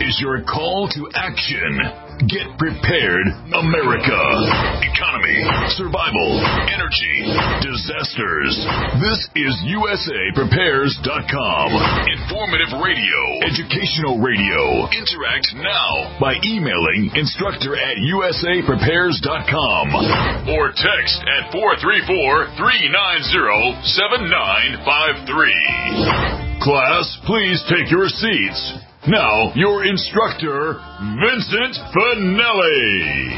is your call to action. Get prepared, America. Economy, survival, energy, disasters. This is USAPrepares.com. Informative radio, educational radio. Interact now by emailing instructor@USAPrepares.com or text at 434-390-7953. Class, please take your seats. Now, your instructor, Vincent Finelli.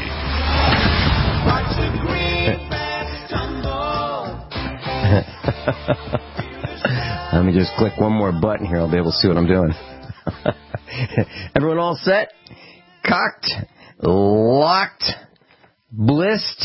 Let me just click one more button here. I'll be able to see what I'm doing. Everyone all set? Cocked? Locked? Blissed?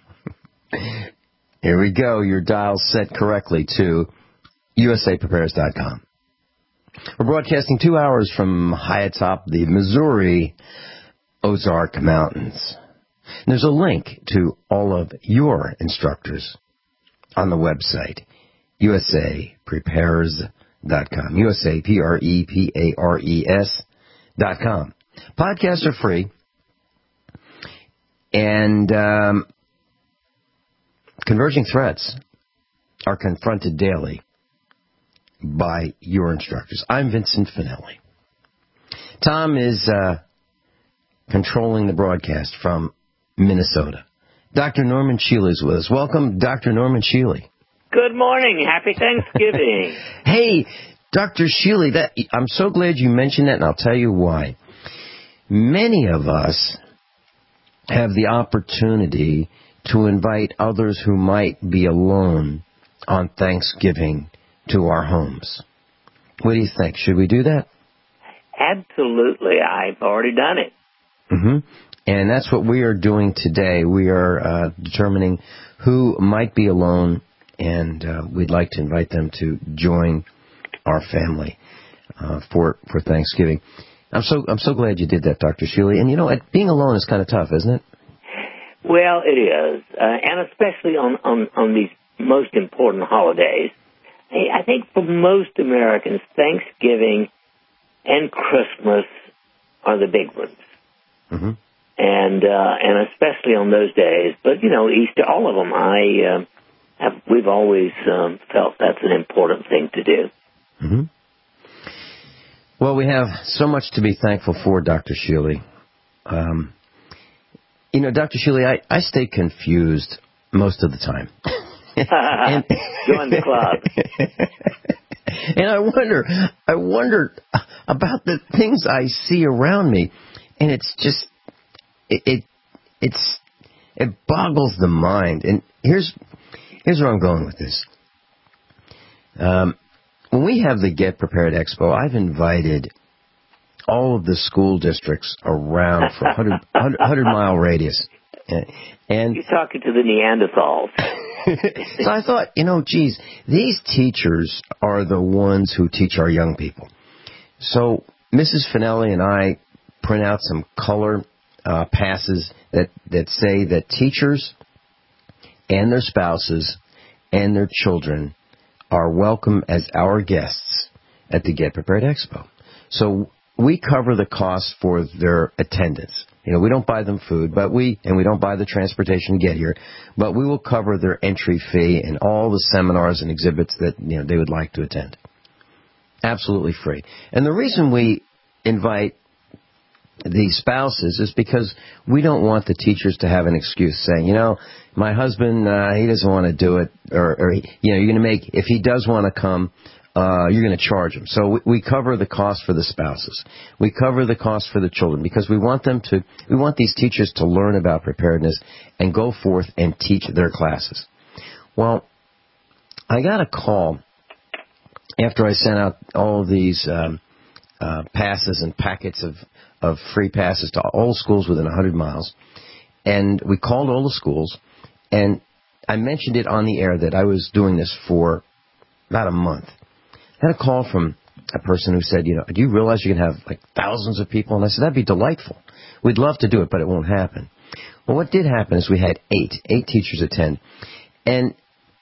Here we go. Your dial's set correctly to USAPrepares.com. We're broadcasting 2 hours from high atop the Missouri Ozark Mountains. And there's a link to all of your instructors on the website, USAPrepares.com. USAPrepares.com. Podcasts are free. And converging threats are confronted daily by your instructors. I'm Vincent Finelli. Tom is controlling the broadcast from Minnesota. Dr. Norman Shealy is with us. Welcome, Dr. Norman Shealy. Good morning. Happy Thanksgiving. Hey, Dr. Shealy, I'm so glad you mentioned that, and I'll tell you why. Many of us have the opportunity to invite others who might be alone on Thanksgiving to our homes. What do you think? Should we do that? Absolutely. I've already done it. Mm-hmm. And that's what we are doing today. We are determining who might be alone, and we'd like to invite them to join our family for Thanksgiving. I'm so glad you did that, Dr. Shealy. And, you know, being alone is kind of tough, isn't it? Well, it is, and especially on these most important holidays. I think for most Americans, Thanksgiving and Christmas are the big ones, and especially on those days. But you know, Easter, all of them, we've always felt that's an important thing to do. Mm-hmm. Well, we have so much to be thankful for, Dr. Shealy. You know, Dr. Shealy, I stay confused most of the time. Join the club. And I wonder about the things I see around me, and it's just it boggles the mind. And here's where I'm going with this. When we have the Get Prepared Expo, I've invited all of the school districts around for 100-mile radius. And you're talking to the Neanderthals. So I thought, you know, geez, these teachers are the ones who teach our young people. So Mrs. Finelli and I print out some color passes that say that teachers and their spouses and their children are welcome as our guests at the Get Prepared Expo. So we cover the cost for their attendance. You know, we don't buy them food, we don't buy the transportation to get here, but we will cover their entry fee and all the seminars and exhibits that, you know, they would like to attend. Absolutely free. And the reason we invite the spouses is because we don't want the teachers to have an excuse saying, you know, my husband, he doesn't want to do it, or you know, you're going to make, if he does want to come, you're going to charge them. So we cover the cost for the spouses. We cover the cost for the children because we want these teachers to learn about preparedness and go forth and teach their classes. Well, I got a call after I sent out all of these passes and packets of free passes to all schools within 100 miles. And we called all the schools, and I mentioned it on the air that I was doing this for about a month. I had a call from a person who said, you know, do you realize you can have like thousands of people? And I said, that'd be delightful. We'd love to do it, but it won't happen. Well, what did happen is we had eight teachers attend. And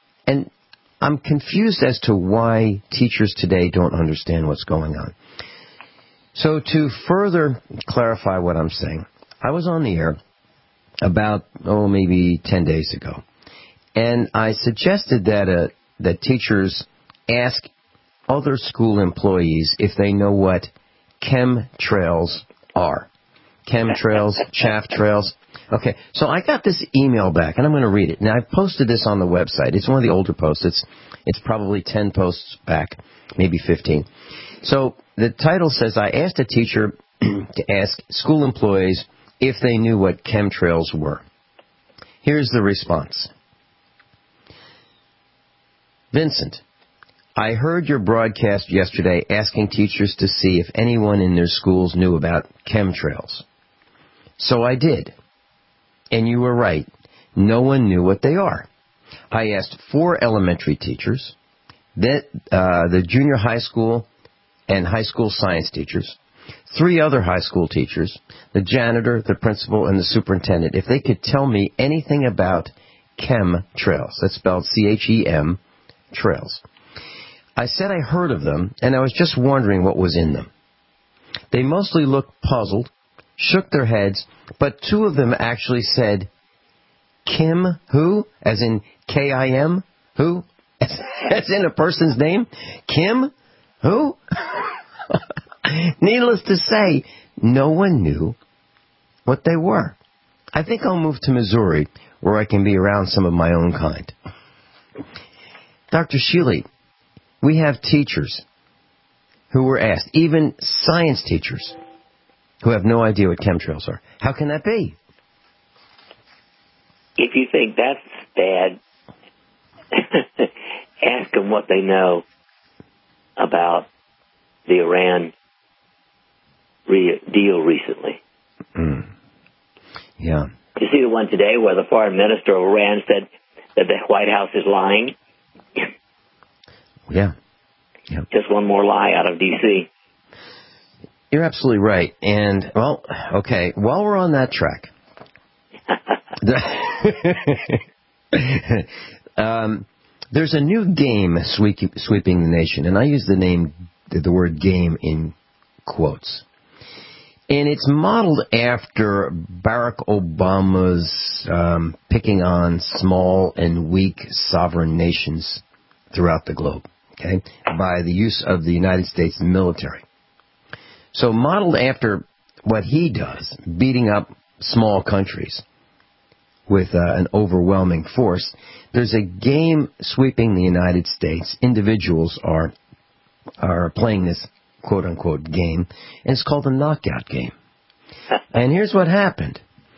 I'm confused as to why teachers today don't understand what's going on. So to further clarify what I'm saying, I was on the air about, maybe 10 days ago, and I suggested that teachers ask other school employees if they know what chemtrails are. Chemtrails, chaff trails. Okay, so I got this email back, and I'm going to read it. Now, I've posted this on the website. It's one of the older posts. It's probably 10 posts back, maybe 15. So the title says, I asked a teacher to ask school employees if they knew what chemtrails were. Here's the response. Vincent, I heard your broadcast yesterday asking teachers to see if anyone in their schools knew about chemtrails. So I did. And you were right. No one knew what they are. I asked 4 elementary teachers, the junior high school and high school science teachers, 3 other high school teachers, the janitor, the principal, and the superintendent, if they could tell me anything about chemtrails. That's spelled C-H-E-M, trails. I said I heard of them, and I was just wondering what was in them. They mostly looked puzzled, shook their heads, but 2 of them actually said, Kim who? As in K-I-M? Who? As in a person's name? Kim who? Needless to say, no one knew what they were. I think I'll move to Missouri, where I can be around some of my own kind. Dr. Shealy, we have teachers who were asked, even science teachers, who have no idea what chemtrails are. How can that be? If you think that's bad, ask them what they know about the Iran deal recently. Yeah. You see the one today where the foreign minister of Iran said that the White House is lying? Yeah. Yep. Just one more lie out of D.C. You're absolutely right. And, well, okay, while we're on that track, there's a new game sweeping the nation, and I use the word game in quotes. And it's modeled after Barack Obama's picking on small and weak sovereign nations throughout the globe, okay, by the use of the United States military. So modeled after what he does, beating up small countries with an overwhelming force, there's a game sweeping the United States. Individuals are playing this quote-unquote game, and it's called the knockout game. And here's what happened.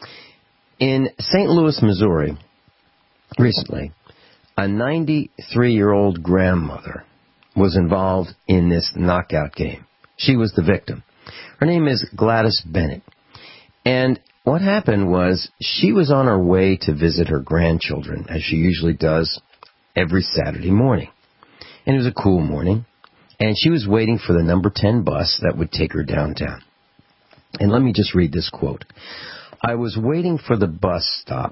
In St. Louis, Missouri, recently, a 93-year-old grandmother was involved in this knockout game. She was the victim. Her name is Gladys Bennett. And what happened was she was on her way to visit her grandchildren, as she usually does every Saturday morning. And it was a cool morning. And she was waiting for the number 10 bus that would take her downtown. And let me just read this quote. I was waiting at the bus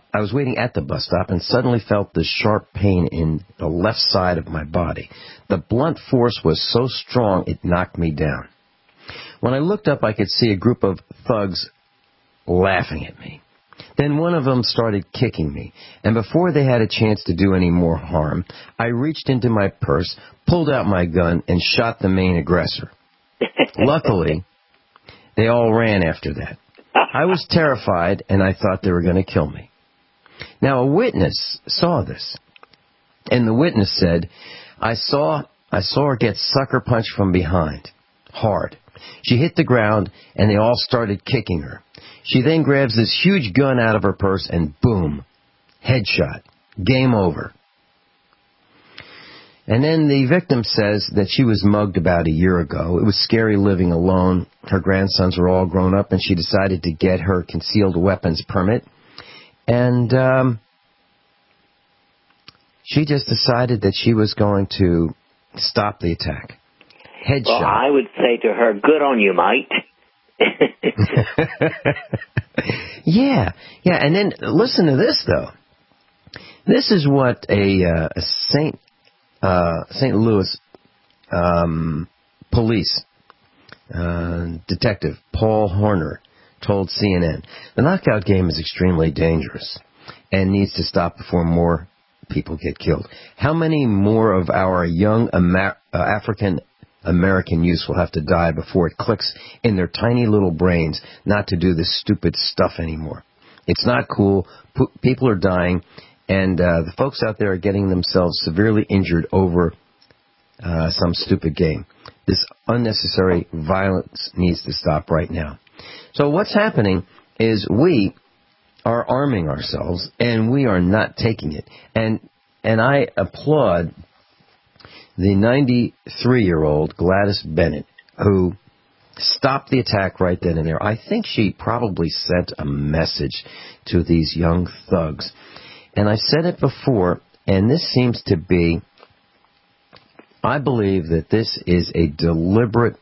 stop and suddenly felt this sharp pain in the left side of my body. The blunt force was so strong it knocked me down. When I looked up, I could see a group of thugs laughing at me. Then one of them started kicking me, and before they had a chance to do any more harm, I reached into my purse, pulled out my gun, and shot the main aggressor. Luckily, they all ran after that. I was terrified, and I thought they were going to kill me. Now, a witness saw this, and the witness said, I saw her get sucker punched from behind, hard. She hit the ground, and they all started kicking her. She then grabs this huge gun out of her purse, and boom, headshot, game over. And then the victim says that she was mugged about a year ago. It was scary living alone. Her grandsons were all grown up, and she decided to get her concealed weapons permit. And she just decided that she was going to stop the attack. Headshot. Well, I would say to her, good on you, mate. Yeah. And then listen to this, though. This is what a St. Louis police Detective Paul Horner told CNN, the knockout game is extremely dangerous and needs to stop before more people get killed. How many more of our young African American youth will have to die before it clicks in their tiny little brains not to do this stupid stuff anymore? It's not cool. People are dying, and the folks out there are getting themselves severely injured over some stupid game. This unnecessary violence needs to stop right now. So what's happening is we are arming ourselves, and we are not taking it. And I applaud the 93-year-old Gladys Bennett, who stopped the attack right then and there. I think she probably sent a message to these young thugs. And I said it before, and this seems to be, I believe that this is a deliberate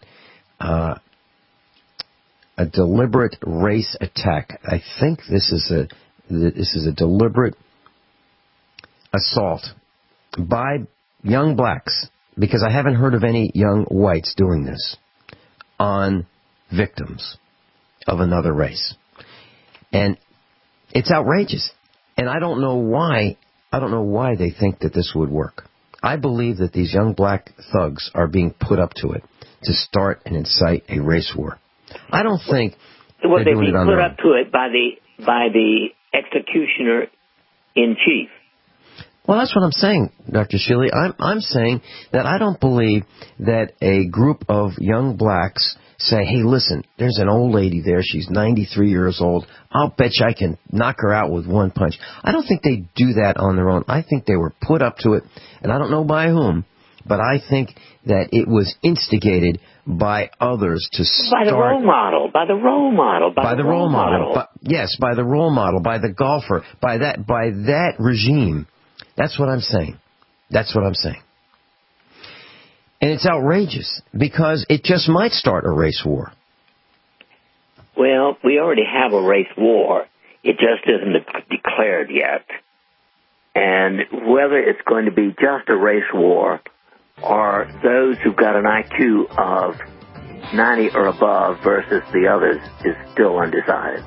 race attack. I think this is a deliberate assault by young blacks, because I haven't heard of any young whites doing this, on victims of another race. And it's outrageous. And I don't know why they think that this would work. I believe that these young black thugs are being put up to it to start and incite a race war. I don't think they're doing it on their own. Put up to it by the executioner in chief. Well, that's what I'm saying, Dr. Shealy. I'm saying that I don't believe that a group of young blacks say, hey, listen, there's an old lady there. She's 93 years old. I'll bet you I can knock her out with one punch. I don't think they do that on their own. I think they were put up to it, and I don't know by whom, but I think that it was instigated by others to start. By the role model. Yes, by the role model, by the golfer, by that regime. That's what I'm saying. And it's outrageous, because it just might start a race war. Well, we already have a race war. It just isn't declared yet. And whether it's going to be just a race war or those who've got an IQ of 90 or above versus the others is still undecided.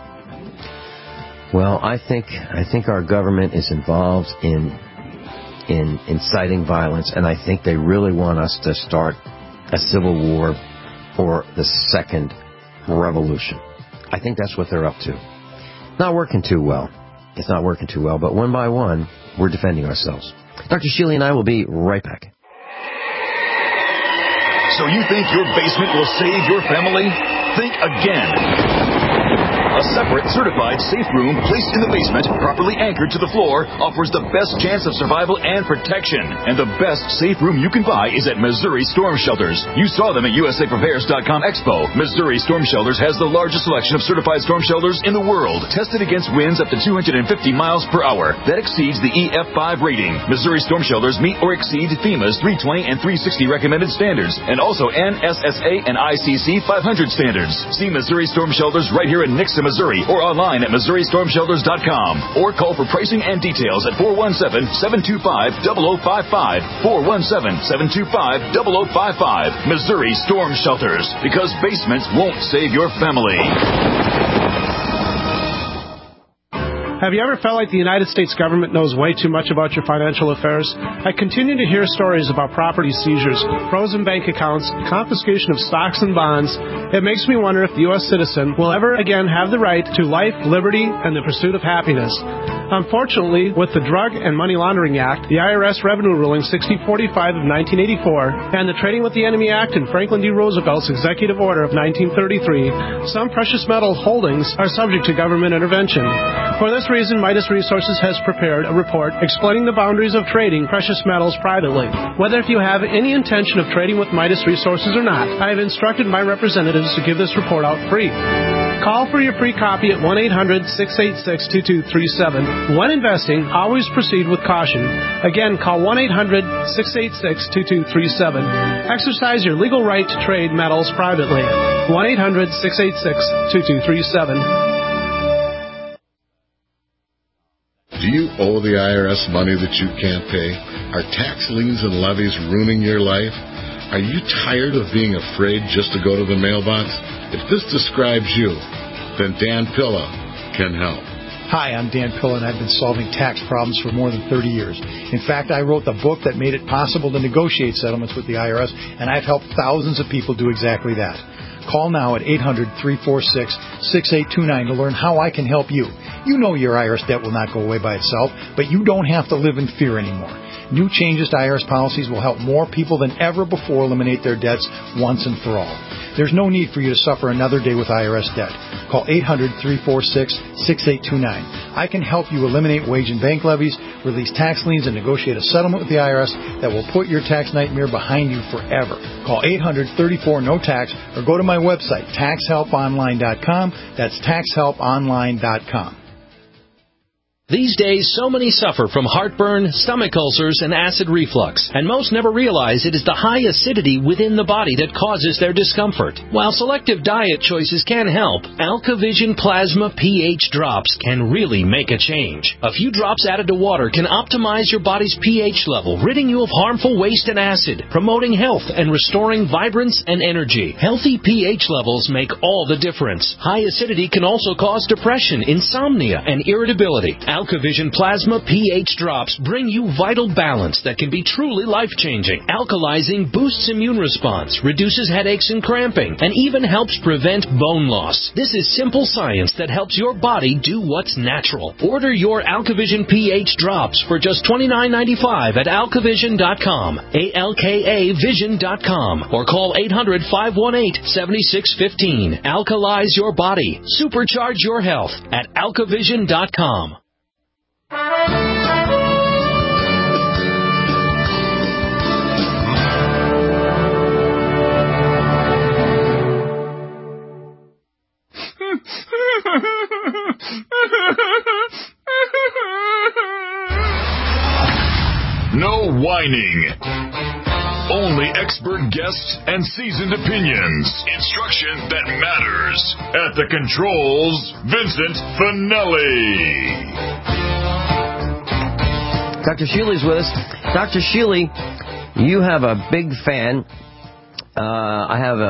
Well, I think our government is involved in inciting violence, and I think they really want us to start a civil war or the second revolution. I think that's what they're up to. Not working too well. It's not working too well, but one by one, we're defending ourselves. Dr. Shealy and I will be right back. So you think your basement will save your family? Think again. A separate, certified safe room placed in the basement, properly anchored to the floor, offers the best chance of survival and protection. And the best safe room you can buy is at Missouri Storm Shelters. You saw them at USAPrepares.com Expo. Missouri Storm Shelters has the largest selection of certified storm shelters in the world, tested against winds up to 250 miles per hour. That exceeds the EF5 rating. Missouri Storm Shelters meet or exceed FEMA's 320 and 360 recommended standards, and also NSSA and ICC 500 standards. See Missouri Storm Shelters right here in Nixon, Missouri, or online at MissouriStormShelters.com, or call for pricing and details at 417-725-0055, 417-725-0055. Missouri Storm Shelters, because basements won't save your family. Have you ever felt like the United States government knows way too much about your financial affairs? I continue to hear stories about property seizures, frozen bank accounts, confiscation of stocks and bonds. It makes me wonder if the U.S. citizen will ever again have the right to life, liberty, and the pursuit of happiness. Unfortunately, with the Drug and Money Laundering Act, the IRS Revenue Ruling 6045 of 1984, and the Trading with the Enemy Act and Franklin D. Roosevelt's Executive Order of 1933, some precious metal holdings are subject to government intervention. For this reason, Midas Resources has prepared a report explaining the boundaries of trading precious metals privately. Whether if you have any intention of trading with Midas Resources or not, I have instructed my representatives to give this report out free. Call for your free copy at 1-800-686-2237. When investing, always proceed with caution. Again, call 1-800-686-2237. Exercise your legal right to trade metals privately. 1-800-686-2237. Do you owe the IRS money that you can't pay? Are tax liens and levies ruining your life? Are you tired of being afraid just to go to the mailbox? If this describes you, then Dan Pilla can help. Hi, I'm Dan Pilla, and I've been solving tax problems for more than 30 years. In fact, I wrote the book that made it possible to negotiate settlements with the IRS, and I've helped thousands of people do exactly that. Call now at 800-346-6829 to learn how I can help you. You know your IRS debt will not go away by itself, but you don't have to live in fear anymore. New changes to IRS policies will help more people than ever before eliminate their debts once and for all. There's no need for you to suffer another day with IRS debt. Call 800-346-6829. I can help you eliminate wage and bank levies, release tax liens, and negotiate a settlement with the IRS that will put your tax nightmare behind you forever. Call 800-34-NO-TAX or go to my website, taxhelponline.com. That's taxhelponline.com. These days, so many suffer from heartburn, stomach ulcers, and acid reflux, and most never realize it is the high acidity within the body that causes their discomfort. While selective diet choices can help, AlkaVision Plasma pH drops can really make a change. A few drops added to water can optimize your body's pH level, ridding you of harmful waste and acid, promoting health and restoring vibrance and energy. Healthy pH levels make all the difference. High acidity can also cause depression, insomnia, and irritability. AlkaVision Plasma pH drops bring you vital balance that can be truly life-changing. Alkalizing boosts immune response, reduces headaches and cramping, and even helps prevent bone loss. This is simple science that helps your body do what's natural. Order your AlkaVision pH drops for just $29.95 at alkavision.com, ALKAvision.com, or call 800-518-7615. Alkalize your body. Supercharge your health at alkavision.com. No whining. Only expert guests and seasoned opinions. Instruction that matters. At the controls, Vincent Finelli. Dr. Sheely's with us. Dr. Sheely, you have a big fan. I have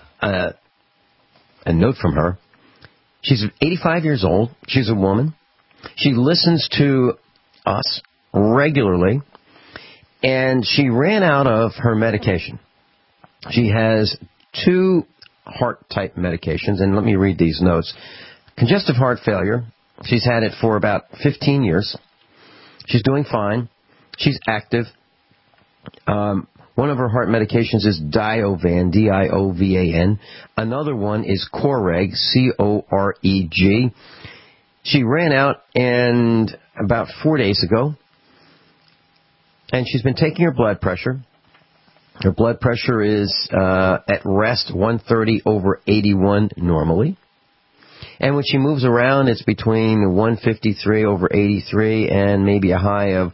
a note from her. She's 85 years old. She's a woman. She listens to us regularly, and she ran out of her medication. She has 2 heart-type medications, and let me read these notes. Congestive heart failure. She's had it for about 15 years. She's doing fine. She's active. One of her heart medications is Diovan, D-I-O-V-A-N. Another one is Coreg, C-O-R-E-G. She ran out and about 4 days ago, and she's been taking her blood pressure. Her blood pressure is at rest 130/81 normally. And when she moves around, it's between 153/83 and maybe a high of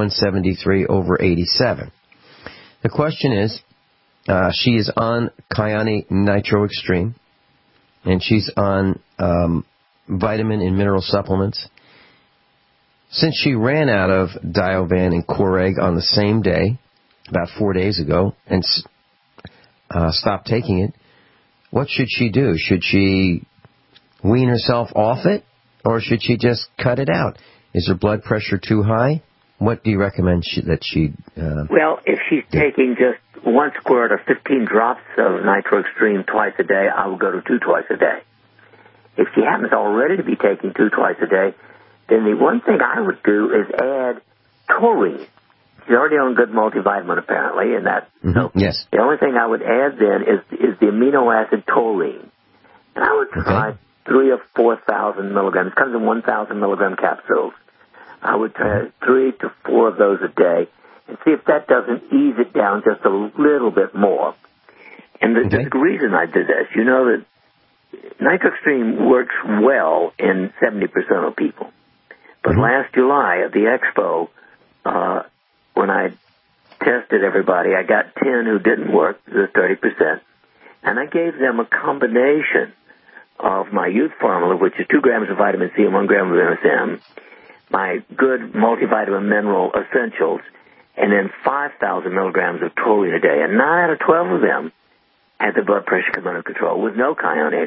173/87. The question is, she is on Kyani Nitro Extreme, and she's on vitamin and mineral supplements. Since she ran out of Diovan and Coreg on the same day, about 4 days ago, and stopped taking it, what should she do? Should she wean herself off it, or should she just cut it out? Is her blood pressure too high? What do you recommend that she... Well, if she's taking just 1 squirt or 15 drops of Nitro Extreme twice a day, I will go to 2 twice a day. If she happens already to be taking 2 twice a day, then the one thing I would do is add taurine. She's already on good multivitamin, apparently, and that. So yes. The only thing I would add then is the amino acid taurine, and I would try 3,000 or 4,000 milligrams. It comes in 1,000 milligram capsules. I would try 3 to 4 of those a day, and see if that doesn't ease it down just a little bit more. And the reason I did this, you know that Nitro Extreme works well in 70% of people. But last July at the Expo, when I tested everybody, I got 10 who didn't work, the 30%, and I gave them a combination of my youth formula, which is 2 grams of vitamin C and 1 gram of MSM, my good multivitamin mineral essentials, and then 5,000 milligrams of taurine a day. And 9 out of 12 of them had their blood pressure come under control with no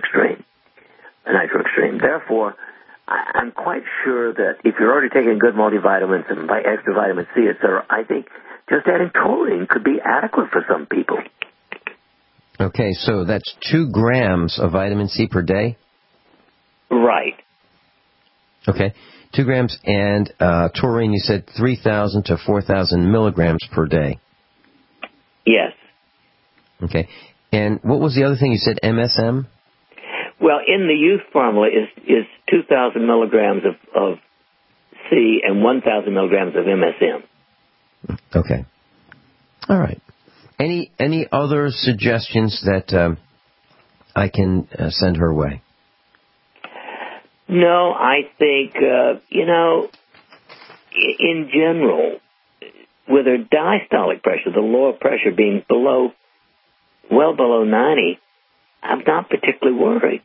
nitro extreme. Therefore, I'm quite sure that if you're already taking good multivitamins and extra vitamin C, etc., I think just adding taurine could be adequate for some people. Okay, so that's 2 grams of vitamin C per day? Right. Okay, 2 grams, and taurine, you said 3,000 to 4,000 milligrams per day. Yes. Okay, and what was the other thing you said, MSM? Well, in the youth formula is 2,000 milligrams of C and 1,000 milligrams of MSM. Okay. All right. Any other suggestions that I can send her way? No, I think, in general, with her diastolic pressure, the lower pressure being well below 90, I'm not particularly worried.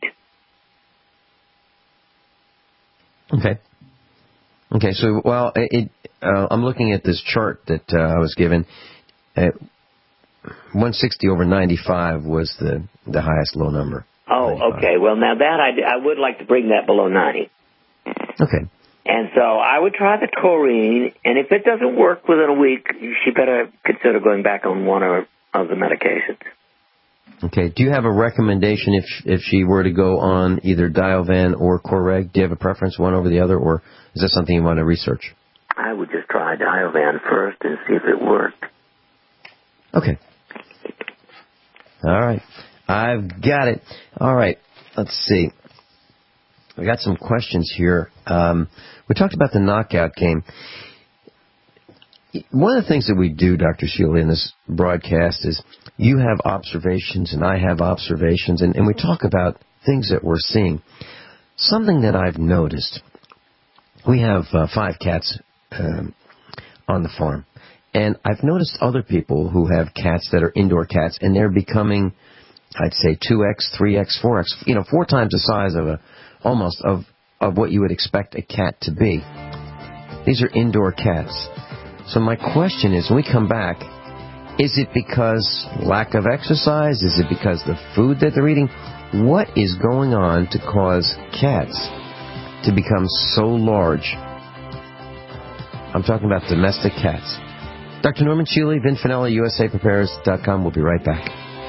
Okay. So, well, I'm looking at this chart that I was given. 160 over 95 was the highest low number. Oh, 95. okay. Well, now that I would like to bring that below 90. Okay. And so I would try the taurine, and if it doesn't work within a week, she better consider going back on one of the medications. Okay. Do you have a recommendation if she were to go on either Diovan or Coreg? Do you have a preference, one over the other, or is that something you want to research? I would just try Diovan first and see if it worked. Okay. All right. I've got it. All right. Let's see. We got some questions here. We talked about the knockout game. One of the things that we do, Dr. Shealy, in this broadcast is you have observations and I have observations, and we talk about things that we're seeing. Something that I've noticed, we have 5 cats on the farm, and I've noticed other people who have cats that are indoor cats, and they're becoming, I'd say, 2x, 3x, 4x, 4 times the size of what you would expect a cat to be. These are indoor cats. So my question is, when we come back, is it because lack of exercise? Is it because the food that they're eating? What is going on to cause cats to become so large? I'm talking about domestic cats. Dr. Norman Shealy, Vin Finelli, USAPrepares.com. We'll be right back.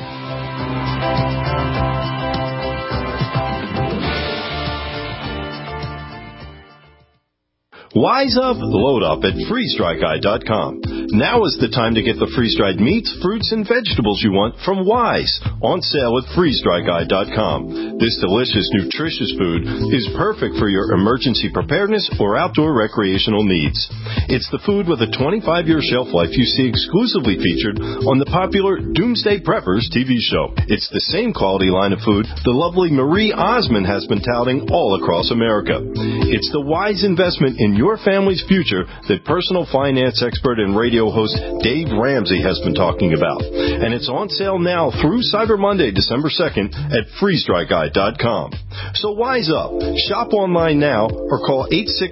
Wise up, load up at freezedryguy.com. Now is the time to get the freeze-dried meats, fruits, and vegetables you want from Wise, on sale at freezedryguy.com. This delicious, nutritious food is perfect for your emergency preparedness or outdoor recreational needs. It's the food with a 25-year shelf life you see exclusively featured on the popular Doomsday Preppers TV show. It's the same quality line of food the lovely Marie Osmond has been touting all across America. It's the wise investment in your family's future that personal finance expert and radio host Dave Ramsey has been talking about. And it's on sale now through Cyber Monday, December 2nd at freezedryguy.com. So wise up. Shop online now or call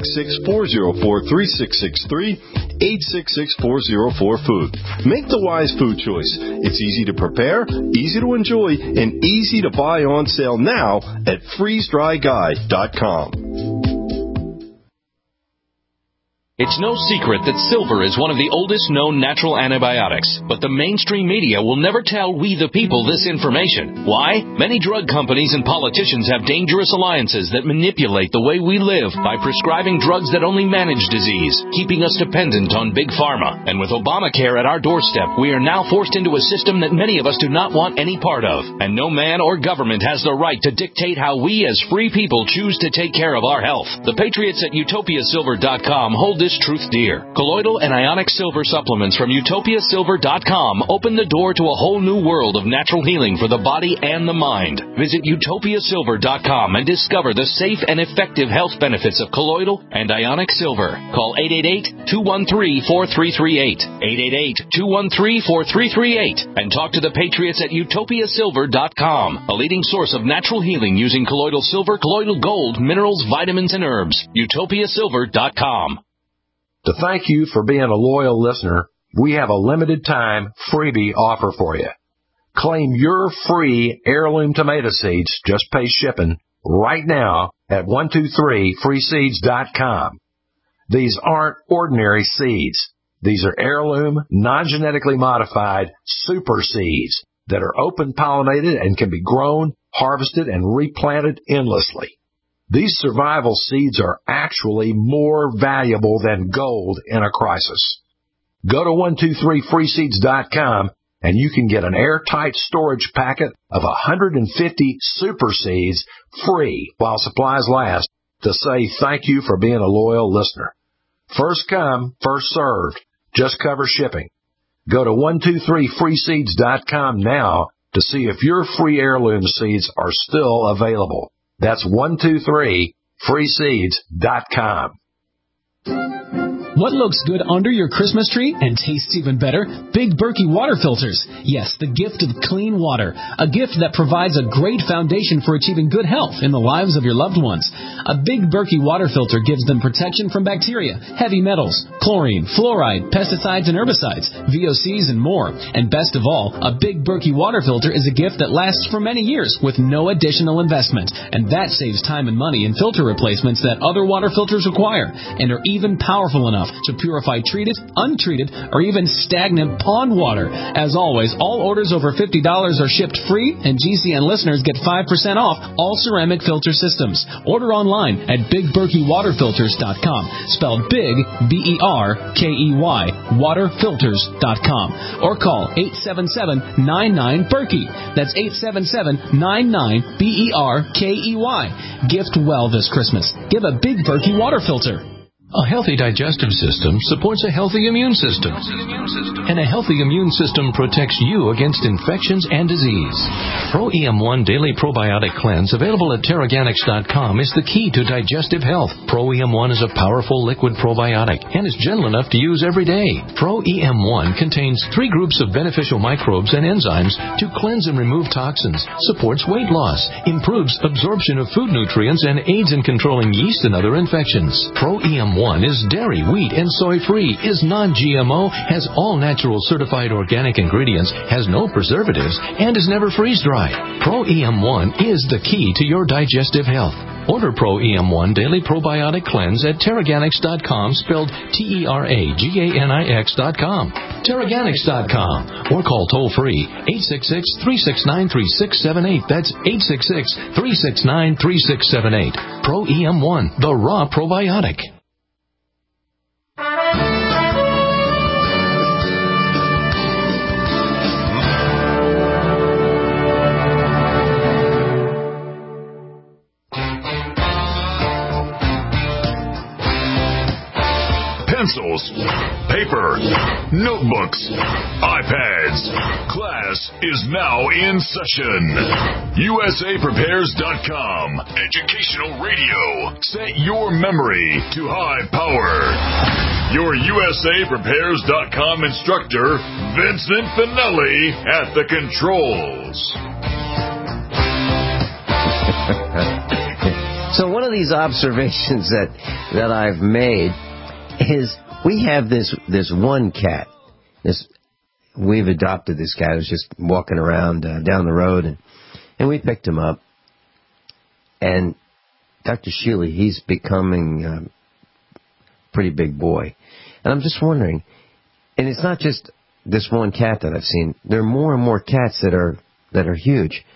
866-404-3663, 866-404-FOOD. Make the wise food choice. It's easy to prepare, easy to enjoy, and easy to buy on sale now at freezedryguy.com. It's no secret that silver is one of the oldest known natural antibiotics, but the mainstream media will never tell we the people this information. Why? Many drug companies and politicians have dangerous alliances that manipulate the way we live by prescribing drugs that only manage disease, keeping us dependent on big pharma. And with Obamacare at our doorstep, we are now forced into a system that many of us do not want any part of. And no man or government has the right to dictate how we as free people choose to take care of our health. The patriots at utopiasilver.com hold this truth dear. Colloidal and ionic silver supplements from utopiasilver.com open the door to a whole new world of natural healing for the body and the mind. Visit utopiasilver.com and discover the safe and effective health benefits of colloidal and ionic silver. Call 888-213-4338, 888-213-4338, and talk to the patriots at utopiasilver.com, a leading source of natural healing using colloidal silver, colloidal gold, minerals, vitamins, and herbs. utopiasilver.com. To thank you for being a loyal listener, we have a limited time freebie offer for you. Claim your free heirloom tomato seeds, just pay shipping, right now at 123freeseeds.com. These aren't ordinary seeds. These are heirloom, non-genetically modified super seeds that are open-pollinated and can be grown, harvested, and replanted endlessly. These survival seeds are actually more valuable than gold in a crisis. Go to 123freeseeds.com and you can get an airtight storage packet of 150 super seeds free while supplies last to say thank you for being a loyal listener. First come, first served. Just cover shipping. Go to 123freeseeds.com now to see if your free heirloom seeds are still available. That's 123freeseeds.com. What looks good under your Christmas tree and tastes even better? Big Berkey water filters. Yes, the gift of clean water. A gift that provides a great foundation for achieving good health in the lives of your loved ones. A Big Berkey water filter gives them protection from bacteria, heavy metals, chlorine, fluoride, pesticides and herbicides, VOCs and more. And best of all, a Big Berkey water filter is a gift that lasts for many years with no additional investment. And that saves time and money in filter replacements that other water filters require and are even powerful enough to purify treated, untreated, or even stagnant pond water. As always, all orders over $50 are shipped free, and GCN listeners get 5% off all ceramic filter systems. Order online at BigBerkeyWaterFilters.com, spelled Big, B-E-R-K-E-Y, waterfilters.com, or call 877-99-BERKEY. That's 877-99-BERKEY. Gift well this Christmas. Give a Big Berkey water filter. A healthy digestive system supports a healthy immune system. And a healthy immune system protects you against infections and disease. Pro-EM1 Daily Probiotic Cleanse, available at Terraganics.com, is the key to digestive health. Pro-EM1 is a powerful liquid probiotic and is gentle enough to use every day. Pro-EM1 contains 3 groups of beneficial microbes and enzymes to cleanse and remove toxins, supports weight loss, improves absorption of food nutrients, and aids in controlling yeast and other infections. Pro-EM1 is dairy, wheat, and soy-free, is non-GMO, has all natural certified organic ingredients, has no preservatives, and is never freeze-dried. Pro-EM1 is the key to your digestive health. Order Pro-EM1 Daily Probiotic Cleanse at Terraganics.com, spelled Terraganics.com. Terraganics.com, or call toll-free 866-369-3678. That's 866-369-3678. Pro-EM1, the raw probiotic. Pencils, paper, notebooks, iPads. Class is now in session. USAPrepares.com. Educational radio. Set your memory to high power. Your USAPrepares.com instructor, Vincent Finelli, at the controls. So one of these observations that I've made is we have this one cat. We've adopted this cat who's just walking around down the road, and we picked him up. And Dr. Shealy, he's becoming a pretty big boy. And I'm just wondering, and it's not just this one cat that I've seen. There are more and more cats that are huge.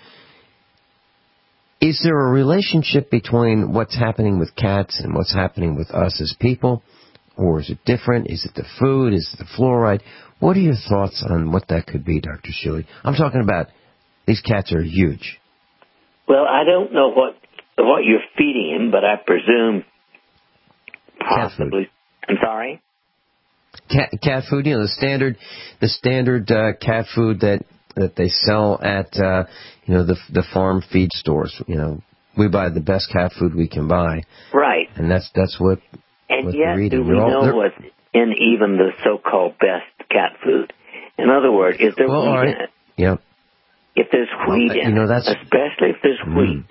Is there a relationship between what's happening with cats and what's happening with us as people? Or is it different? Is it the food? Is it the fluoride? What are your thoughts on what that could be, Dr. Shealy? I'm talking about these cats are huge. Well, I don't know what you're feeding him, but I presume possibly. Cat food. I'm sorry? Cat food, the standard cat food that they sell at the farm feed stores. We buy the best cat food we can buy. Right. And that's what. And yet, do we know what's in even the so-called best cat food? In other words, is there wheat in it? Yep. If there's wheat in it, especially if there's wheat,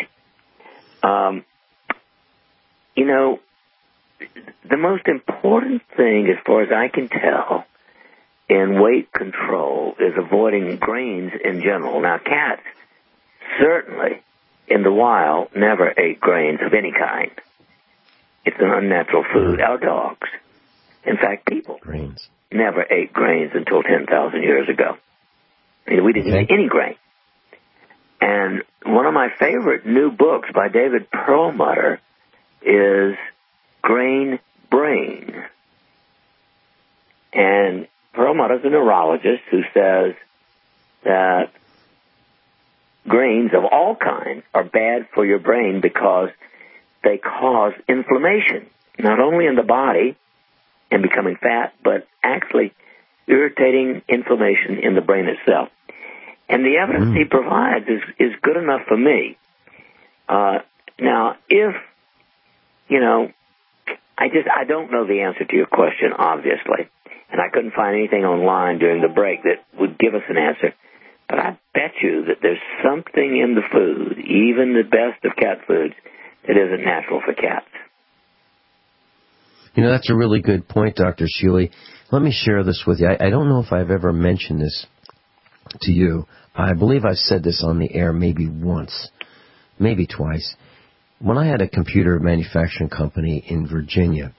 the most important thing, as far as I can tell, in weight control is avoiding grains in general. Now, cats certainly in the wild never ate grains of any kind. It's an unnatural food. Our dogs, in fact, people, never ate grains until 10,000 years ago. I mean, we didn't eat any grain. And one of my favorite new books by David Perlmutter is Grain Brain. And Perlmutter's a neurologist who says that grains of all kinds are bad for your brain because they cause inflammation, not only in the body and becoming fat, but actually irritating inflammation in the brain itself. And the evidence he provides is good enough for me. Now, if, I don't know the answer to your question, obviously, and I couldn't find anything online during the break that would give us an answer, but I bet you that there's something in the food, even the best of cat foods, that isn't natural for cats. That's a really good point, Dr. Shealy. Let me share this with you. I don't know if I've ever mentioned this to you. I believe I've said this on the air maybe once, maybe twice. When I had a computer manufacturing company in Virginia,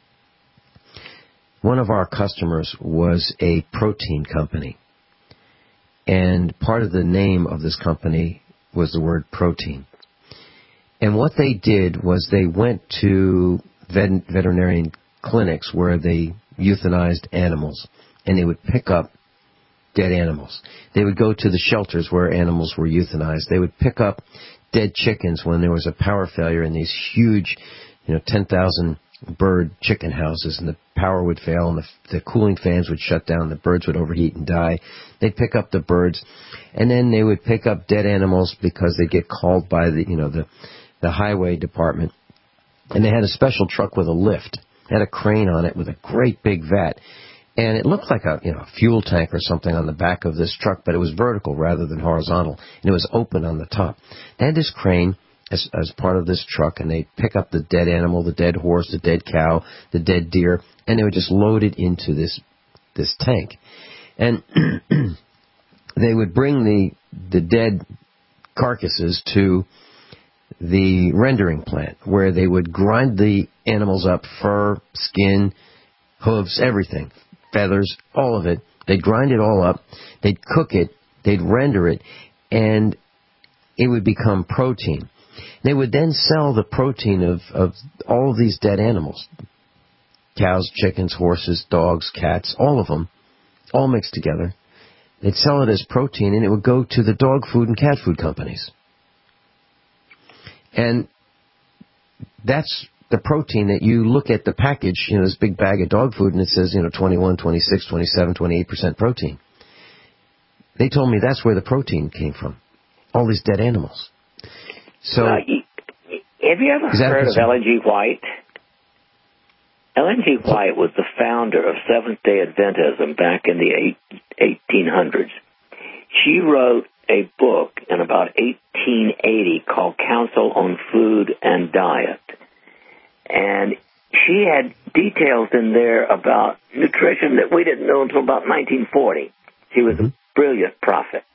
one of our customers was a protein company. And part of the name of this company was the word protein. And what they did was they went to veterinarian clinics where they euthanized animals, and they would pick up dead animals. They would go to the shelters where animals were euthanized. They would pick up dead chickens when there was a power failure in these huge, 10,000 bird chicken houses, and the power would fail and the cooling fans would shut down, the birds would overheat and die. They'd pick up the birds, and then they would pick up dead animals because they'd get called by the highway department. And they had a special truck with a lift. It had a crane on it with a great big vat. And it looked like a fuel tank or something on the back of this truck, but it was vertical rather than horizontal, and it was open on the top. They had this crane as part of this truck, and they'd pick up the dead animal, the dead horse, the dead cow, the dead deer, and they would just load it into this tank. And they would bring the dead carcasses to the rendering plant, where they would grind the animals up, fur, skin, hooves, everything, feathers, all of it. They'd grind it all up, they'd cook it, they'd render it, and it would become protein. They would then sell the protein of all of these dead animals. Cows, chickens, horses, dogs, cats, all of them, all mixed together. They'd sell it as protein, and it would go to the dog food and cat food companies. And that's the protein that you look at the package, this big bag of dog food, and it says, 21, 26, 27, 28% protein. They told me that's where the protein came from, all these dead animals. So, have you ever heard of Ellen G. White? Ellen G. White was the founder of Seventh-day Adventism back in the 1800s. She wrote a book in about 1880 called Counsel on Food and Diet. And she had details in there about nutrition that we didn't know until about 1940. She was a brilliant prophet.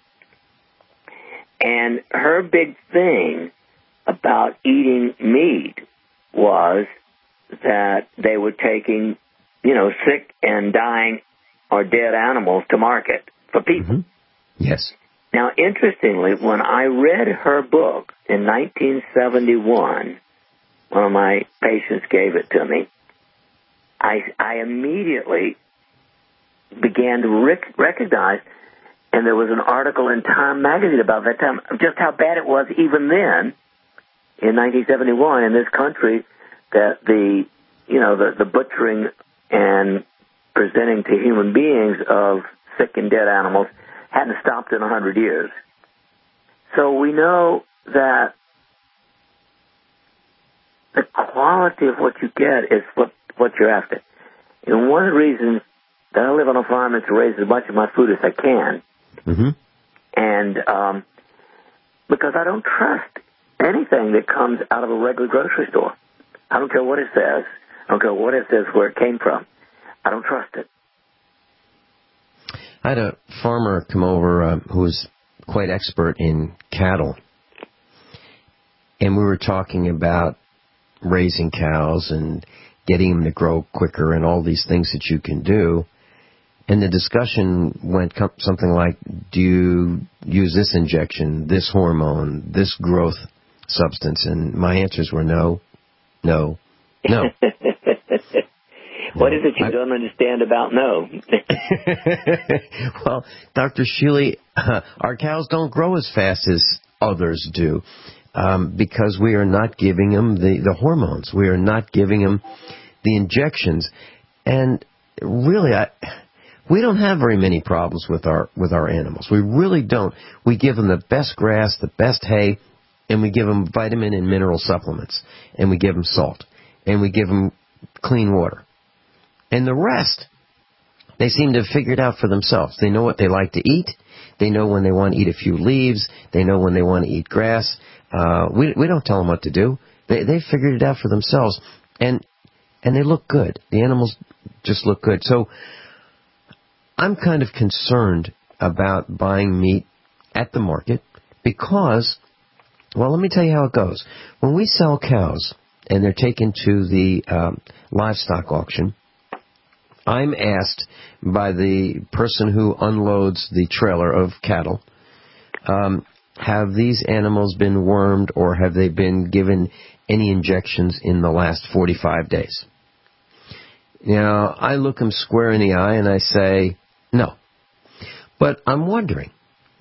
And her big thing about eating meat was that they were taking, sick and dying or dead animals to market for people. Yes. Now, interestingly, when I read her book in 1971, one of my patients gave it to me, I immediately began to recognize, and there was an article in Time magazine about that time, just how bad it was even then, in 1971, in this country, that the butchering and presenting to human beings of sick and dead animals hadn't stopped in 100 years. So we know that the quality of what you get is what you're after. And one of the reasons that I live on a farm is to raise as much of my food as I can. And because I don't trust anything that comes out of a regular grocery store. I don't care what it says. I don't care what it says where it came from. I don't trust it. I had a farmer come over who was quite expert in cattle, and we were talking about raising cows and getting them to grow quicker and all these things that you can do. And the discussion went something like, do you use this injection, this hormone, this growth substance? And my answers were no, no, no. What is it you don't understand about no? Well, Dr. Shealy, our cows don't grow as fast as others do because we are not giving them the hormones. We are not giving them the injections. And really, we don't have very many problems with our animals. We really don't. We give them the best grass, the best hay, and we give them vitamin and mineral supplements, and we give them salt, and we give them clean water. And the rest, they seem to have figured out for themselves. They know what they like to eat. They know when they want to eat a few leaves. They know when they want to eat grass. We don't tell them what to do. They figured it out for themselves, and they look good. The animals just look good. So I'm kind of concerned about buying meat at the market because, well, let me tell you how it goes. When we sell cows and they're taken to the livestock auction, I'm asked by the person who unloads the trailer of cattle, have these animals been wormed or have they been given any injections in the last 45 days? Now, I look them square in the eye and I say, no. But I'm wondering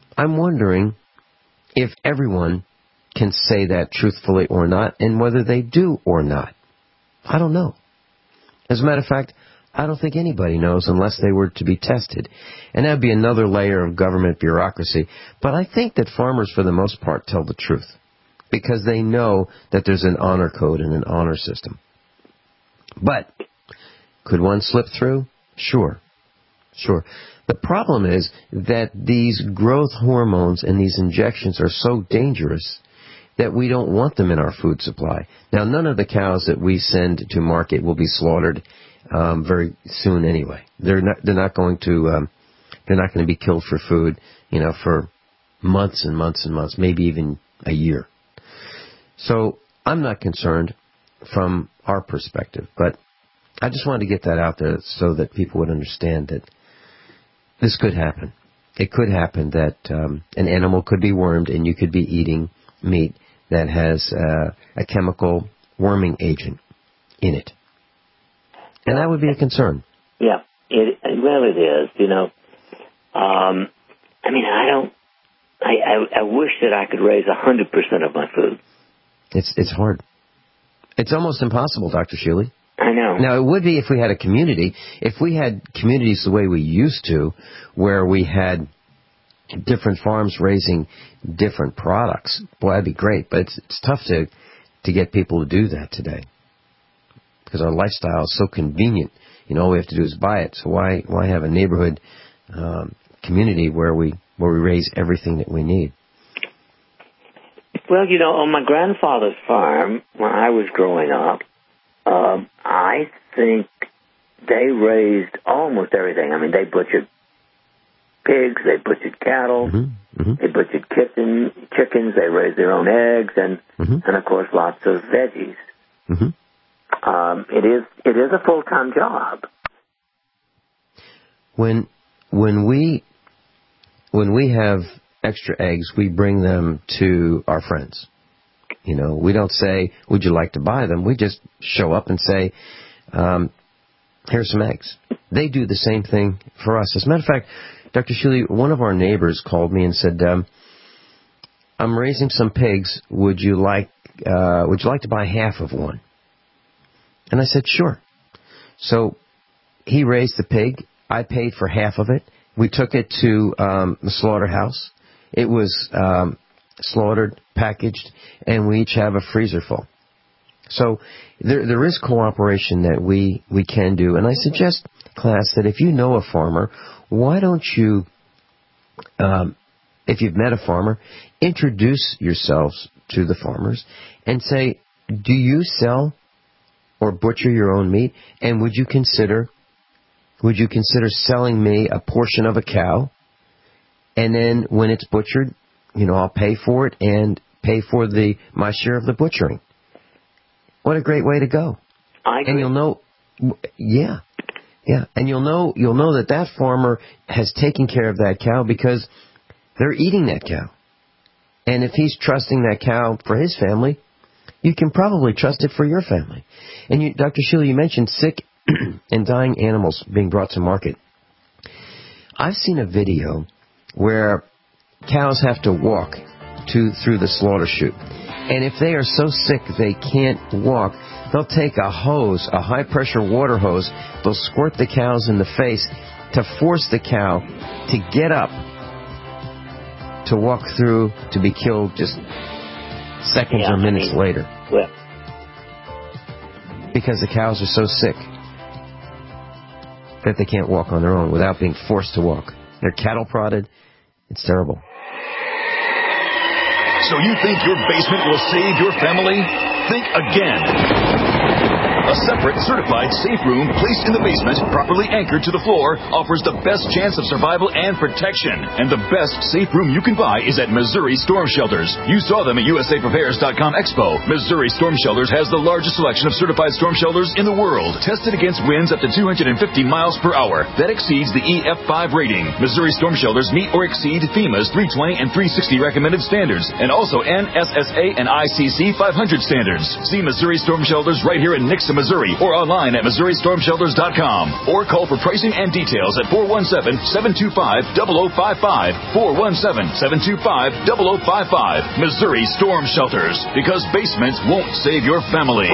if everyone can say that truthfully or not, and whether they do or not. I don't know. As a matter of fact, I don't think anybody knows unless they were to be tested. And that would be another layer of government bureaucracy. But I think that farmers, for the most part, tell the truth because they know that there's an honor code and an honor system. But could one slip through? Sure. The problem is that these growth hormones and these injections are so dangerous that we don't want them in our food supply. Now, none of the cows that we send to market will be slaughtered very soon anyway. They're not going to be killed for food, for months and months and months, maybe even a year. So I'm not concerned from our perspective, but I just wanted to get that out there so that people would understand that this could happen. It could happen that an animal could be wormed and you could be eating meat that has a chemical worming agent in it. And that would be a concern. Yeah, it is. I wish that I could raise 100% of my food. It's hard. It's almost impossible, Dr. Shealy. I know. Now, it would be if we had a community. If we had communities the way we used to, where we had different farms raising different products, boy, that'd be great. But it's tough to get people to do that today because our lifestyle is so convenient. All we have to do is buy it. So why have a neighborhood community where we raise everything that we need? Well, on my grandfather's farm, when I was growing up, I think they raised almost everything. I mean, they butchered pigs, they butchered cattle, they butchered chickens, they raised their own eggs, and of course, lots of veggies. It is a full-time job. When we have extra eggs, we bring them to our friends. We don't say, would you like to buy them? We just show up and say, here's some eggs. They do the same thing for us. As a matter of fact, Dr. Shealy, one of our neighbors called me and said, I'm raising some pigs. Would you like to buy half of one? And I said, sure. So he raised the pig. I paid for half of it. We took it to the slaughterhouse. It was slaughtered, packaged, and we each have a freezer full. So there is cooperation that we can do. And I suggest, class, that if you know a farmer, why don't you, if you've met a farmer, introduce yourselves to the farmers and say, do you sell or butcher your own meat? And would you consider would you consider selling me a portion of a cow? And then when it's butchered, I'll pay for it and pay for my share of the butchering. What a great way to go. I agree. And you'll know, yeah. And you'll know that farmer has taken care of that cow because they're eating that cow. And if he's trusting that cow for his family, you can probably trust it for your family. And Dr. Sheila, you mentioned sick and dying animals being brought to market. I've seen a video where cows have to walk through the slaughter chute. And if they are so sick they can't walk, they'll take a hose, a high-pressure water hose, they'll squirt the cows in the face to force the cow to get up, to walk through, to be killed just seconds or minutes later. Well, because the cows are so sick that they can't walk on their own without being forced to walk. They're cattle prodded. It's terrible. So you think your basement will save your family? Think again. A separate, certified safe room placed in the basement, properly anchored to the floor, offers the best chance of survival and protection. And the best safe room you can buy is at Missouri Storm Shelters. You saw them at USAPrepares.com Expo. Missouri Storm Shelters has the largest selection of certified storm shelters in the world, tested against winds up to 250 miles per hour. That exceeds the EF5 rating. Missouri Storm Shelters meet or exceed FEMA's 320 and 360 recommended standards, and also NSSA and ICC 500 standards. See Missouri Storm Shelters right here in Nixa, Missouri, or online at MissouriStormShelters.com. Or call for pricing and details at 417-725-0055. 417-725-0055. Missouri Storm Shelters, because basements won't save your family.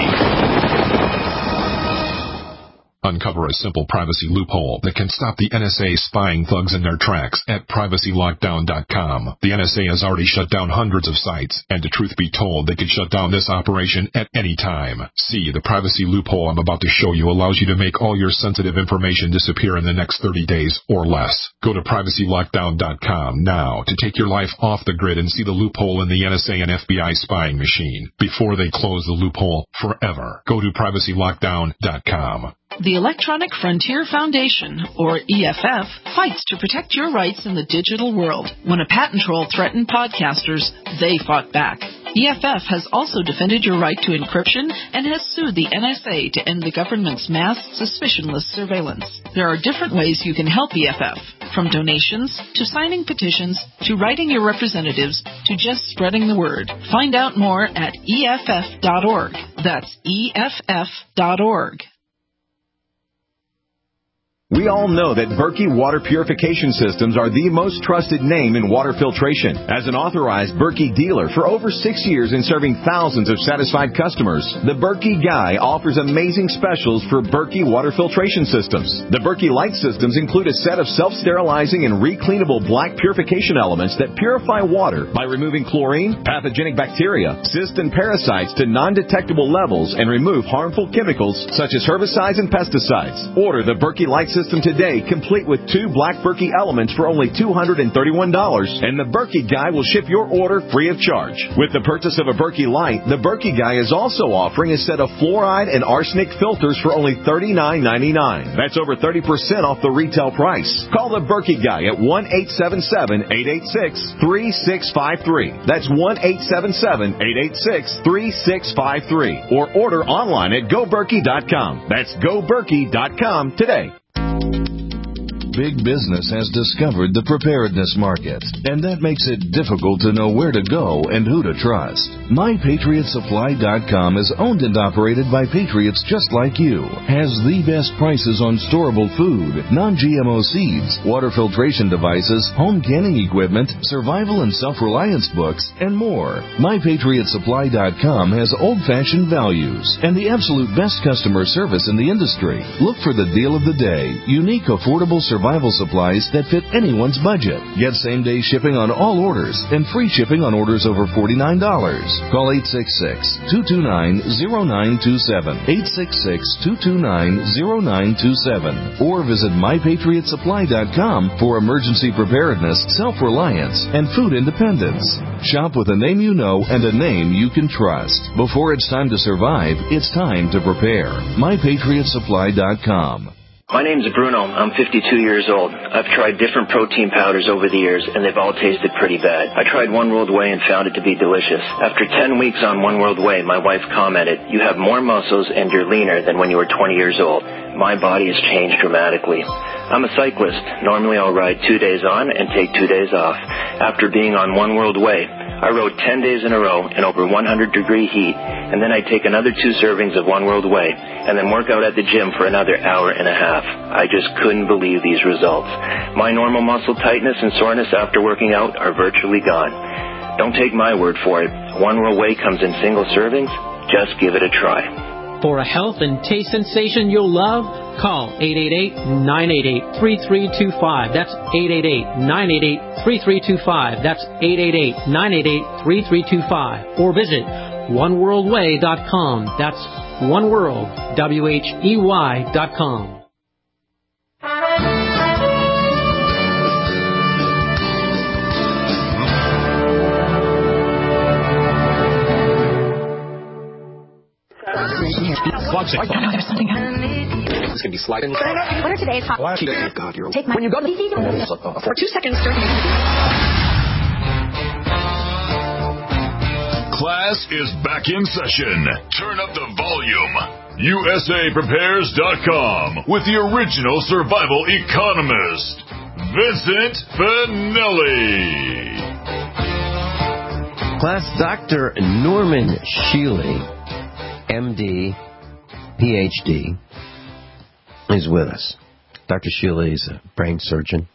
Uncover a simple privacy loophole that can stop the NSA spying thugs in their tracks at privacylockdown.com. The NSA has already shut down hundreds of sites, and to truth be told, they could shut down this operation at any time. See, the privacy loophole I'm about to show you allows you to make all your sensitive information disappear in the next 30 days or less. Go to privacylockdown.com now to take your life off the grid and see the loophole in the NSA and FBI spying machine before they close the loophole forever. Go to privacylockdown.com. The Electronic Frontier Foundation, or EFF, fights to protect your rights in the digital world. When a patent troll threatened podcasters, they fought back. EFF has also defended your right to encryption and has sued the NSA to end the government's mass suspicionless surveillance. There are different ways you can help EFF, from donations to signing petitions to writing your representatives to just spreading the word. Find out more at EFF.org. That's EFF.org. We all know that Berkey Water Purification Systems are the most trusted name in water filtration. As an authorized Berkey dealer for over 6 years and serving thousands of satisfied customers, the Berkey Guy offers amazing specials for Berkey Water Filtration Systems. The Berkey Light Systems include a set of self-sterilizing and recleanable black purification elements that purify water by removing chlorine, pathogenic bacteria, cysts, and parasites to non-detectable levels and remove harmful chemicals such as herbicides and pesticides. Order the Berkey Light System today, complete with 2 black Berkey elements for only $231, and the Berkey Guy will ship your order free of charge. With the purchase of a Berkey Light, the Berkey Guy is also offering a set of fluoride and arsenic filters for only $39.99. That's over 30% off the retail price. Call the Berkey Guy at 1-877-886-3653. That's 1-877-886-3653. Or order online at GoBerkey.com. That's GoBerkey.com today. Big business has discovered the preparedness market, and that makes it difficult to know where to go and who to trust. MyPatriotSupply.com is owned and operated by patriots just like you, has the best prices on storable food, non-GMO seeds, water filtration devices, home canning equipment, survival and self-reliance books, and more. MyPatriotSupply.com has old-fashioned values and the absolute best customer service in the industry. Look for the deal of the day, unique, affordable survival supplies that fit anyone's budget. Get same-day shipping on all orders and free shipping on orders over $49. Call 866-229-0927, 866-229-0927, or visit MyPatriotSupply.com for emergency preparedness, self-reliance, and food independence. Shop with a name you know and a name you can trust. Before it's time to survive, it's time to prepare. MyPatriotSupply.com. My name's Bruno. I'm 52 years old. I've tried different protein powders over the years, and they've all tasted pretty bad. I tried One World Whey and found it to be delicious. After 10 weeks on One World Whey, my wife commented, "You have more muscles and you're leaner than when you were 20 years old." My body has changed dramatically. I'm a cyclist. Normally I'll ride 2 days on and take 2 days off. After being on One World Whey, I rode 10 days in a row in over 100-degree heat, and then I take another 2 servings of One World Whey, and then work out at the gym for another hour and a half. I just couldn't believe these results. My normal muscle tightness and soreness after working out are virtually gone. Don't take my word for it. One World Whey comes in single servings. Just give it a try. For a health and taste sensation you'll love, call 888-988-3325. That's 888-988-3325. That's 888-988-3325. Or visit oneworldwhey.com. That's oneworld.com. There's something happening. This can be sliding. What are today's hot? Oh, God, you're take my. When you go to for 2 seconds. Class is back in session. Turn up the volume. USAPrepares.com with the original survival economist, Vincent Finelli. Class, Dr. Norman Shealy, MD, PhD, is with us. Dr. Shealy is a brain surgeon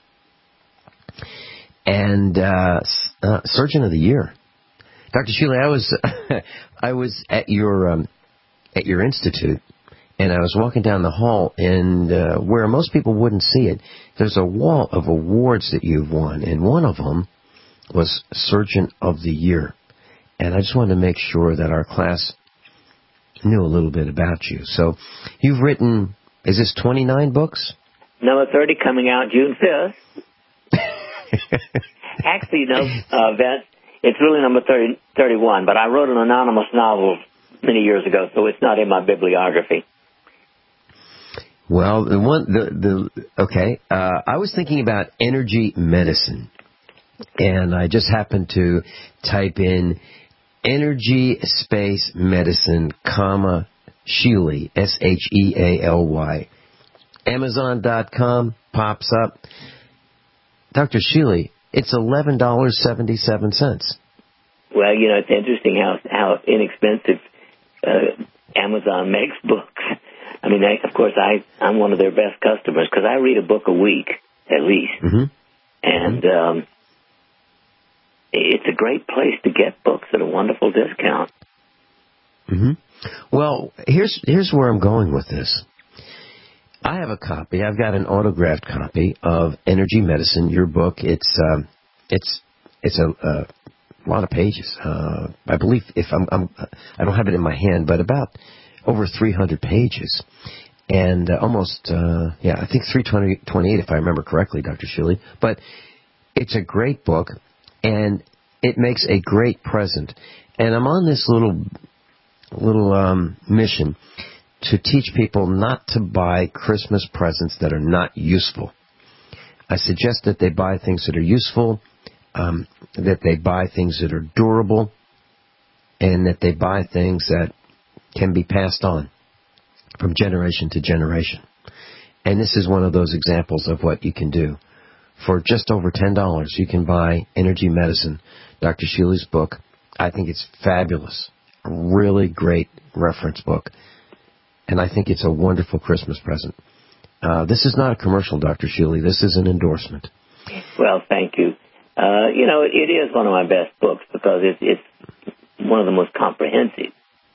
and Surgeon of the Year. Dr. Shealy, I was at your institute, and I was walking down the hall, and where most people wouldn't see it, there's a wall of awards that you've won, and one of them was Surgeon of the Year. And I just wanted to make sure that our class knew a little bit about you. So you've written, is this 29 books? Number 30 coming out June 5th. Actually, no, Vince, it's really number 31, but I wrote an anonymous novel many years ago, so it's not in my bibliography. Well, okay. I was thinking about energy medicine, and I just happened to type in energy space medicine, Shealy, Shealy. Amazon.com pops up. Dr. Shealy, it's $11.77. Well, you know, it's interesting how inexpensive Amazon makes books. I mean, of course, I'm one of their best customers because I read a book a week at least. Mm-hmm. And it's a great place to get books at a wonderful discount. Mm-hmm. Well, here's where I'm going with this. I have a copy. I've got an autographed copy of Energy Medicine, your book. It's a lot of pages. I believe I don't have it in my hand, but about over 300 pages, and almost I think 328 if I remember correctly, Dr. Shealy. But it's a great book, and it makes a great present. And I'm on this little mission to teach people not to buy Christmas presents that are not useful. I suggest that they buy things that are useful, that they buy things that are durable, and that they buy things that can be passed on from generation to generation. And this is one of those examples of what you can do. For just over $10, you can buy Energy Medicine, Dr. Shealy's book. I think it's fabulous. A really great reference book. And I think it's a wonderful Christmas present. This is not a commercial, Dr. Shealy. This is an endorsement. Well, thank you. You know, it is one of my best books because it's one of the most comprehensive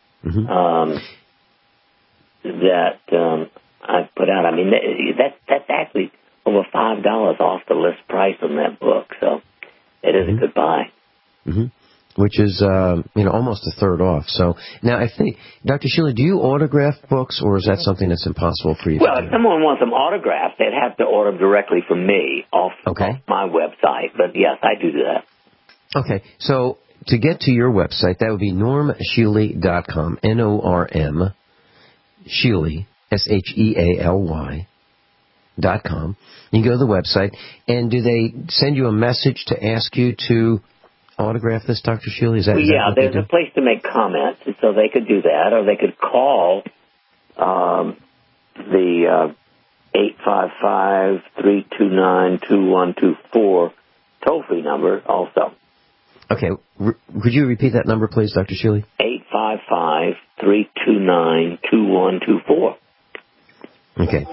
that I've put out. I mean, that's actually over $5 off the list price on that book, so it is a good buy. Mm-hmm. Which is, almost a third off. So now, I think, Dr. Shealy, do you autograph books, or is that something that's impossible for you to do? Well, if someone wants them autographed, they'd have to order them directly from me off my website. But yes, I do that. Okay, so to get to your website, that would be normshealy.com, Norm Shealy, Shealy, freestrike.com. You can go to the website, and do they send you a message to ask you to autograph this, Dr. Shealy? Is that there's a place to make comments, so they could do that, or they could call the 855-329-2124 toll-free number also. Okay. Could you repeat that number, please, Dr. Shealy? 855-329-2124. Okay.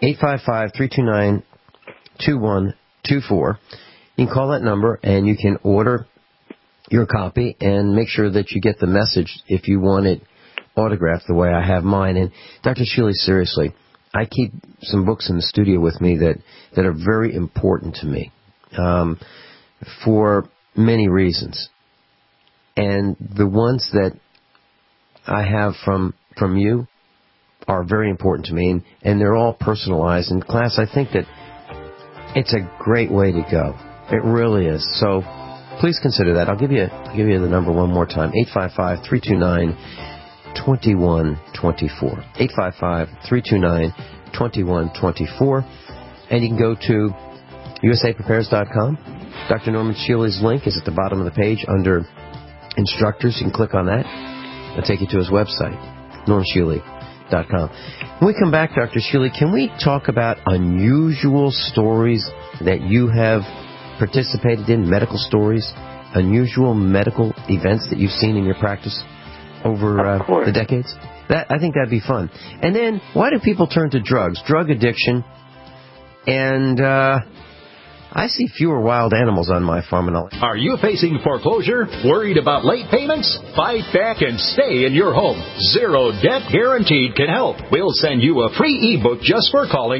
855-329-2124. You can call that number, and you can order your copy and make sure that you get the message if you want it autographed the way I have mine. And Dr. Shealy, seriously, I keep some books in the studio with me that are very important to me for many reasons. And the ones that I have from you are very important to me, and they're all personalized. In class, I think that it's a great way to go. It really is. So please consider that. I'll give you the number one more time. 855-329-2124. 855-329-2124. And you can go to usaprepares.com. Dr. Norman Shealy's link is at the bottom of the page under instructors. You can click on that. It'll take you to his website, normanshealy.com. When we come back, Dr. Shealy, can we talk about unusual stories that you have participated in, medical stories, unusual medical events that you've seen in your practice over the decades? I think that'd be fun. And then, why do people turn to drugs? Drug addiction. And I see fewer wild animals on my farm. Are you facing foreclosure? Worried about late payments? Fight back and stay in your home. Zero Debt Guaranteed can help. We'll send you a free ebook just for calling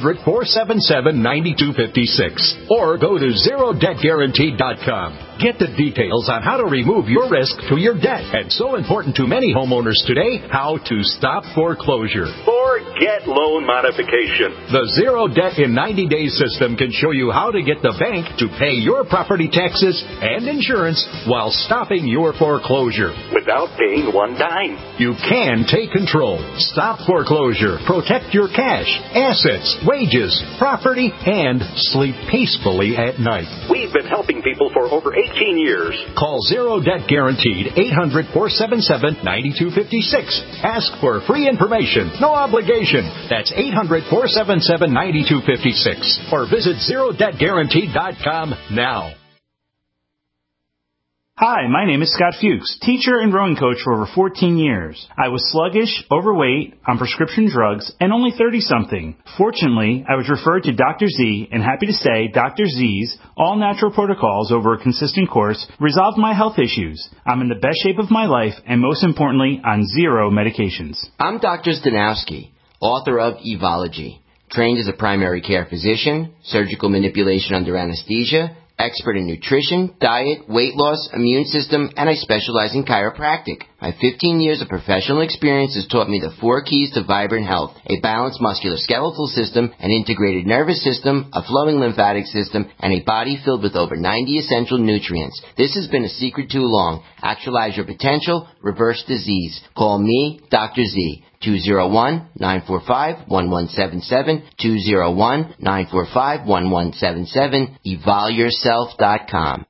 800-477-9256. Or go to ZeroDebtGuaranteed.com. Get the details on how to remove your risk to your debt. And so important to many homeowners today, how to stop foreclosure. Forget loan modification. The Zero Debt in 90 Days system can show you how to get the bank to pay your property taxes and insurance while stopping your foreclosure without paying one dime. You can take control, stop foreclosure, protect your cash, assets, wages, property, and sleep peacefully at night. We've been helping people for over 18 years. Call Zero Debt Guaranteed, 800-477-9256. Ask for free information, no obligation. That's 800-477-9256. Or visit ZeroDebtGuaranteed.com now. Hi, my name is Scott Fuchs, teacher and rowing coach for over 14 years. I was sluggish, overweight, on prescription drugs, and only 30-something. Fortunately, I was referred to Dr. Z, and happy to say Dr. Z's all-natural protocols over a consistent course resolved my health issues. I'm in the best shape of my life, and most importantly, on zero medications. I'm Dr. Stanowski, author of Evology, trained as a primary care physician, surgical manipulation under anesthesia, expert in nutrition, diet, weight loss, immune system, and I specialize in chiropractic. My 15 years of professional experience has taught me the 4 keys to vibrant health: a balanced musculoskeletal system, an integrated nervous system, a flowing lymphatic system, and a body filled with over 90 essential nutrients. This has been a secret too long. Actualize your potential, reverse disease. Call me, Dr. Z. 201-945-1177, 201-945-1177, evolyourself.com.